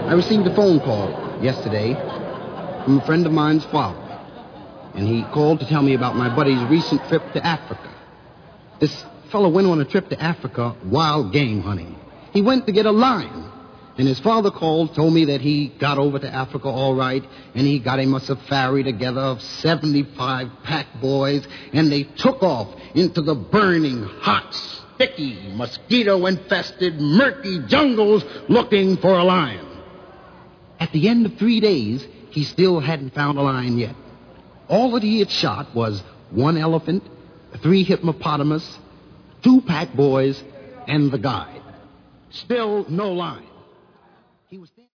I received a phone call yesterday from a friend of mine's father, and he called to tell me about my buddy's recent trip to Africa. This fellow went on a trip to Africa wild game hunting. He went to get a lion, and his father called, told me that he got over to Africa all right, and he got him a safari together of 75 pack boys, and they took off into the burning, hot, sticky, mosquito-infested, murky jungles looking for a lion. At the end of 3 days, he still hadn't found a lion yet. All that he had shot was 1 elephant, 3 hippopotamus, 2 pack boys, and the guide. Still no lion. He was